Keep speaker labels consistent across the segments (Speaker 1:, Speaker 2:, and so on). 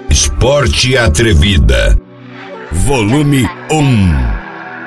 Speaker 1: Esporte Atrevida, volume 1.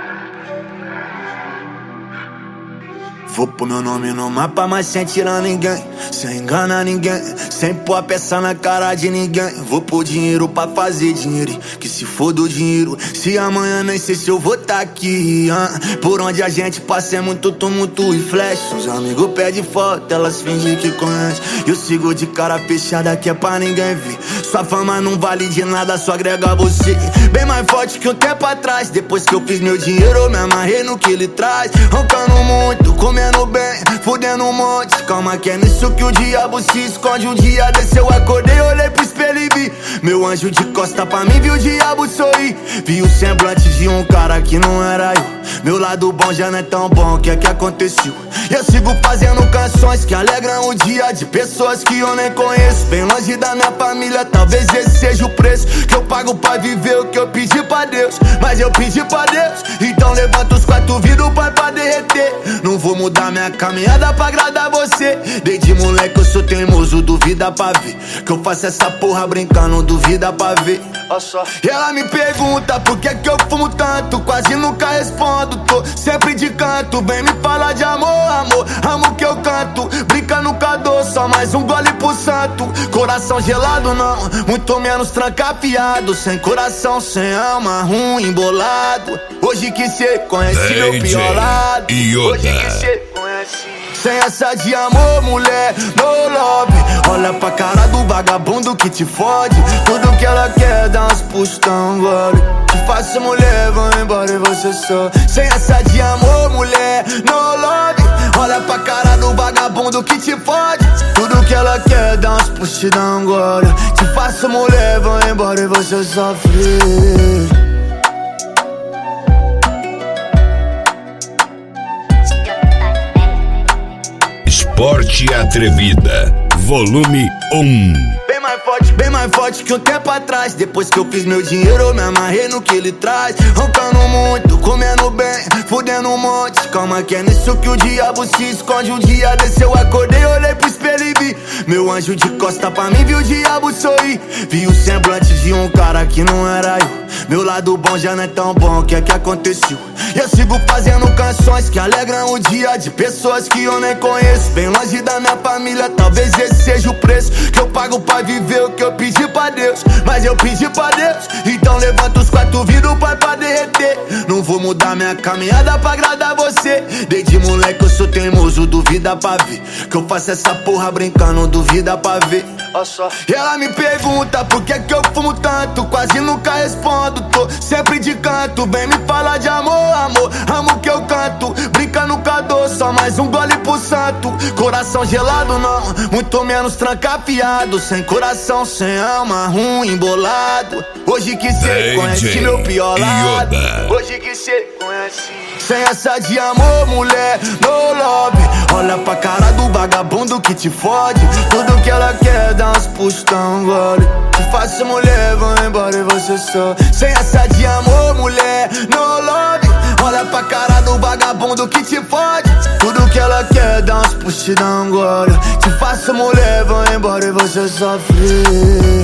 Speaker 2: Vou pôr meu nome no mapa, mas sem tirar ninguém, sem enganar ninguém, sem pôr a peça na cara de ninguém. Vou pôr dinheiro pra fazer dinheiro, que se for do dinheiro, se amanhã nem sei se eu vou tá aqui. Por onde a gente passa é muito tumulto e flash. Os amigos pedem foto, elas fingem que conhecem. Eu sigo de cara fechada que é pra ninguém ver. Sua fama não vale de nada, só agrega você. Bem mais forte que um tempo atrás. Depois que eu fiz meu dinheiro, eu me amarrei no que ele traz. Roncando muito, comendo bem, fudendo um monte. Calma que é nisso que o diabo se esconde. Um dia desse eu acordei, olhei pro espelho e vi meu anjo de costa pra mim, vi o diabo sorrir. Vi o semblante de um cara que não era eu. Meu lado bom já não é tão bom, o que é que aconteceu? Eu sigo fazendo canções que alegram o dia de pessoas que eu nem conheço. Bem longe da minha família, talvez esse seja o preço que eu pago pra viver o que eu pedi pra Deus. Mas eu pedi pra Deus, então levanta os 4 vidros pra derreter. Não vou mudar minha caminhada pra agradar você. Desde moleque eu sou teimoso, duvida pra ver que eu faço essa porra brincando, duvida pra ver. E ela me pergunta por que eu fumo tanto, quase nunca respondo, tô sempre de canto. Vem me falar de amor, amor, amo que eu canto. Brinca no cador, só mais um gole pro santo. Coração gelado não, muito menos trancafiado. Sem coração, sem alma, ruim, embolado. Hoje que cê conhece meu pior lado. Hoje que cê conhece. Sem essa de amor, mulher, no love. Olha pra cara do vagabundo que te fode. Tudo que ela quer, dá uns puxos, tão gole. Te faço mulher, vai embora e você só. Sem essa de amor, mulher, no love. Olha pra cara do vagabundo que te fode. Tudo que ela quer, dá uns puxos, dá um gole. Te faço mulher, vai embora e você sofre.
Speaker 1: Esporte Atrevida, volume 1.
Speaker 2: Bem mais forte que um tempo atrás. Depois que eu fiz meu dinheiro, eu me amarrei no que ele traz. Roncando muito, comendo bem, fudendo um monte. Calma que é nisso que o diabo se esconde. Um dia desse eu acordei, olhei pro espelho e vi meu anjo de costa pra mim, vi o diabo sorrir. Vi o semblante de um cara que não era eu. Meu lado bom já não é tão bom, o que é que aconteceu? Eu sigo fazendo canções que alegram o dia de pessoas que eu nem conheço. Bem longe da minha família, talvez esse seja o preço que eu pago pra viver o que eu pedi pra Deus. Mas eu pedi pra Deus, então levanta os 4 vidros pra derreter. Não vou mudar minha caminhada pra agradar você. Desde moleque eu sou teimoso, duvida pra ver que eu faço essa porra brincando, duvida pra ver. E ela me pergunta por que eu fumo tanto, quase nunca respondo, tô sempre de canto. Vem me falar de amor, amor, amo que eu canto. Brinca no cador, só mais um gole pro santo. Coração gelado não, muito menos trancafiado. Sem coração, sem alma, ruim, embolado. Hoje que cê conhece meu pior lado. Hoje que cê conhece. Sem essa de amor, mulher, no love. Olha pra cara do vagabundo que te fode. Tudo que ela quer, dá uns puxos, tão gole. Te faço mulher, vai embora e você só. Sem essa de amor, mulher, no love. Olha pra cara do vagabundo que te fode. Tudo que ela quer, dá uns puxos, dá um gole. Te faço mulher, vai embora e você sofre.